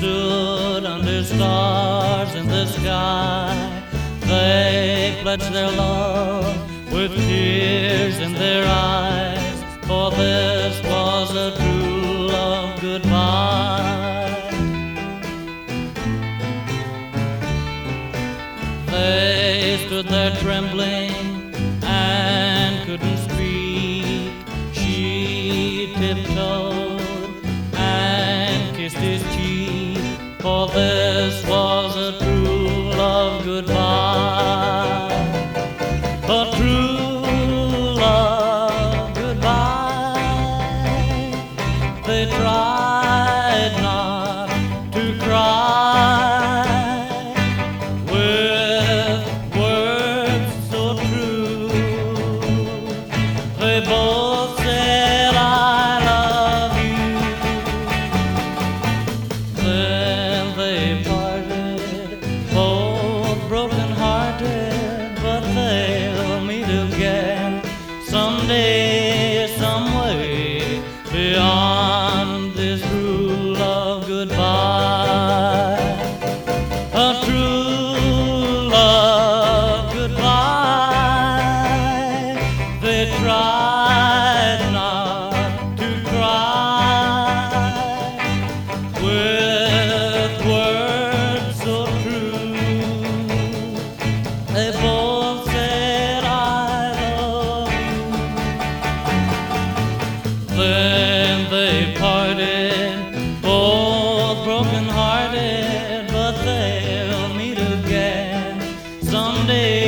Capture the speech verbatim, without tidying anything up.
stood under stars in the sky. They pledged their love with tears in their eyes, for this was a true love goodbye. They stood there trembling and couldn't speak. She tiptoed and kissed his cheek, for this was a true love goodbye. A true love goodbye. They tried not to cry with words so true. They both said, I love you. Then they parted, both broken-hearted, but they'll meet again someday, some way, beyond this true love goodbye. A true love goodbye. They tried not to cry with words so true. They both said, I love you. Then they parted, both broken-hearted, but they'll meet again someday.